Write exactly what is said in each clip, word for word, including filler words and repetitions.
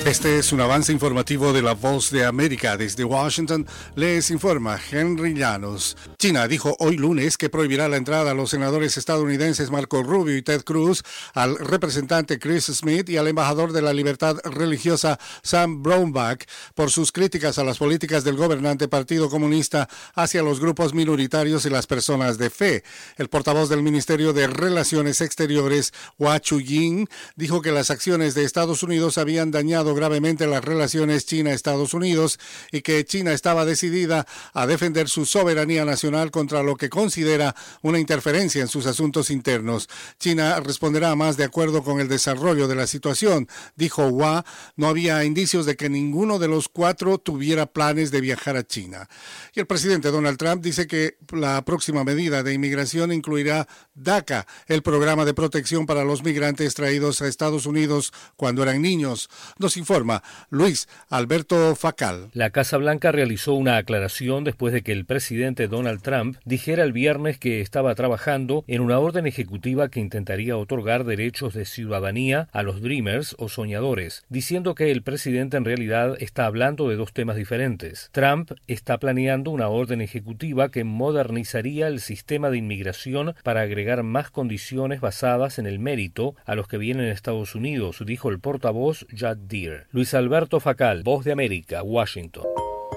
Este es un avance informativo de La Voz de América. Desde Washington les informa Henry Llanos. China dijo hoy lunes que prohibirá la entrada a los senadores estadounidenses Marco Rubio y Ted Cruz, al representante Chris Smith y al embajador de la libertad religiosa Sam Brownback por sus críticas a las políticas del gobernante Partido Comunista hacia los grupos minoritarios y las personas de fe. El portavoz del Ministerio de Relaciones Exteriores, Hua Chunying, dijo que las acciones de Estados Unidos habían dañado gravemente las relaciones China-Estados Unidos y que China estaba decidida a defender su soberanía nacional contra lo que considera una interferencia en sus asuntos internos. China responderá más de acuerdo con el desarrollo de la situación, dijo Hua. No había indicios de que ninguno de los cuatro tuviera planes de viajar a China. Y el presidente Donald Trump dice que la próxima medida de inmigración incluirá DACA, el programa de protección para los migrantes traídos a Estados Unidos cuando eran niños. Nos informa Luis Alberto Facal. La Casa Blanca realizó una aclaración después de que el presidente Donald Trump dijera el viernes que estaba trabajando en una orden ejecutiva que intentaría otorgar derechos de ciudadanía a los Dreamers o soñadores, diciendo que el presidente en realidad está hablando de dos temas diferentes. Trump está planeando una orden ejecutiva que modernizaría el sistema de inmigración para agregar más condiciones basadas en el mérito a los que vienen a Estados Unidos, dijo el portavoz Judd Deere. Luis Alberto Facal, Voz de América, Washington.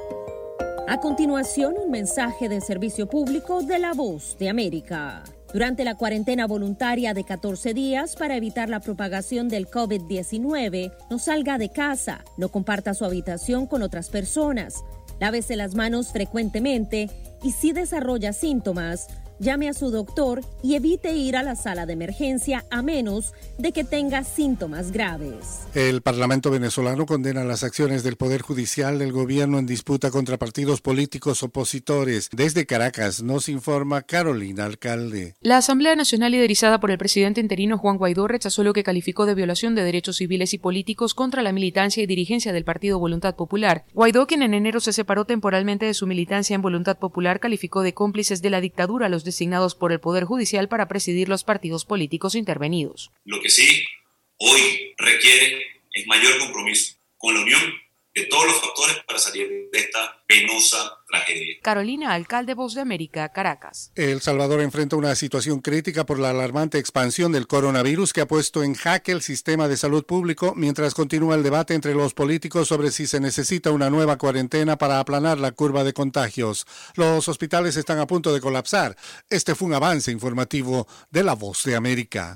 A continuación, un mensaje de servicio público de la Voz de América. Durante la cuarentena voluntaria de catorce días para evitar la propagación del COVID diecinueve, no salga de casa, no comparta su habitación con otras personas, lávese las manos frecuentemente y si desarrolla síntomas, llame a su doctor y evite ir a la sala de emergencia a menos de que tenga síntomas graves. El Parlamento venezolano condena las acciones del Poder Judicial del gobierno en disputa contra partidos políticos opositores. Desde Caracas nos informa Carolina Alcalde. La Asamblea Nacional, liderizada por el presidente interino Juan Guaidó, rechazó lo que calificó de violación de derechos civiles y políticos contra la militancia y dirigencia del Partido Voluntad Popular. Guaidó, quien en enero se separó temporalmente de su militancia en Voluntad Popular, calificó de cómplices de la dictadura a los designados por el Poder Judicial para presidir los partidos políticos intervenidos. Lo que sí hoy requiere es mayor compromiso con la unión de todos los factores para salir de esta penosa tragedia. Carolina Alcalde, Voz de América, Caracas. El Salvador enfrenta una situación crítica por la alarmante expansión del coronavirus que ha puesto en jaque el sistema de salud público, mientras continúa el debate entre los políticos sobre si se necesita una nueva cuarentena para aplanar la curva de contagios. Los hospitales están a punto de colapsar. Este fue un avance informativo de La Voz de América.